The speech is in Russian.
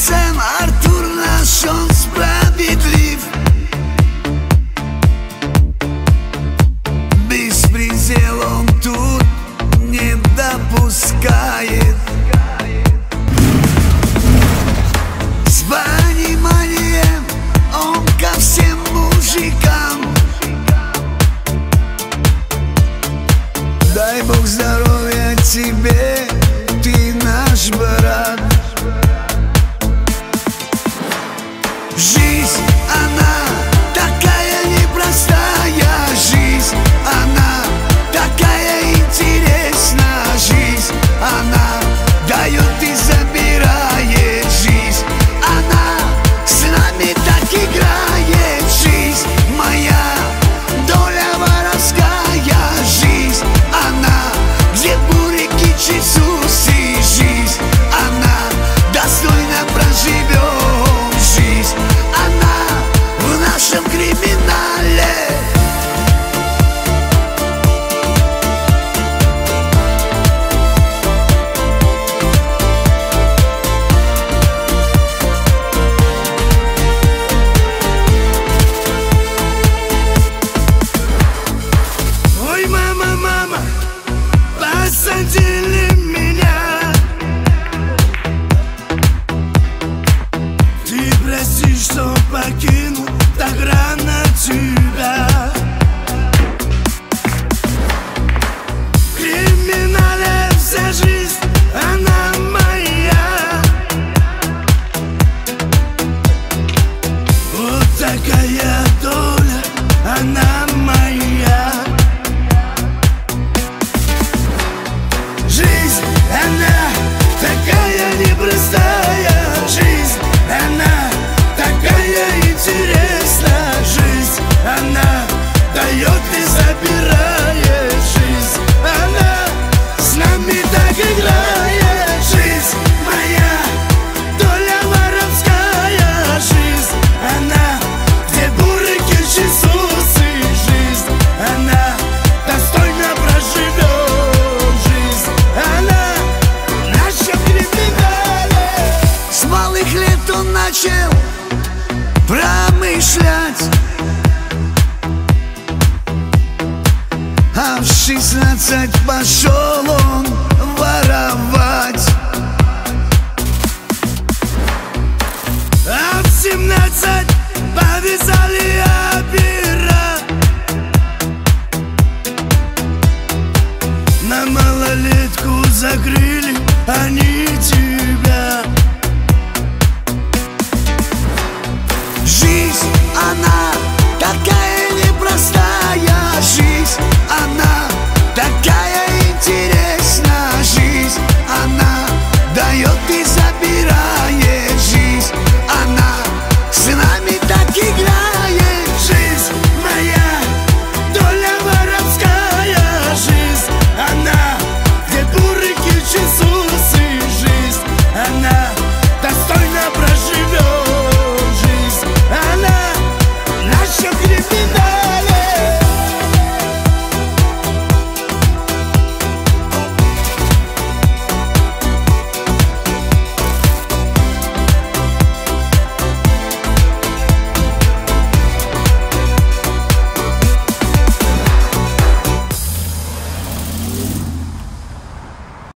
Сен-Артур наш, он справедлив. Беспредел он тут не допускает. С пониманием он ко всем мужикам. Дай Бог здоровья тебе, ты наш брат. Жизнь, она такая непростая. Жизнь, она такая интересная. Жизнь, она дает и забирает. Жизнь, она с нами так играет. Жизнь моя, доля воровская. Жизнь, она, где бурики, чесусы. Жизнь, она, достойно проживем. Жизнь, она в нашем криминале. Ой, мама, мама, посадили меня. Ты прости, что покинул так рано тебя. В криминале вся жизнь, она моя. Вот такая доля, она моя. Жизнь, она такая непростая. Жизнь, она такая интересная. Жизнь, она дает и забирает. Жизнь, она с нами так играет. Жизнь моя, доля воровская. Жизнь, она, где бурыки, чесусы. Жизнь, она, достойно проживем. Жизнь, она в нашем криминале. С малых лет он начал промышлять, а в 16 пошел он воровать, а в 17 повязали опять.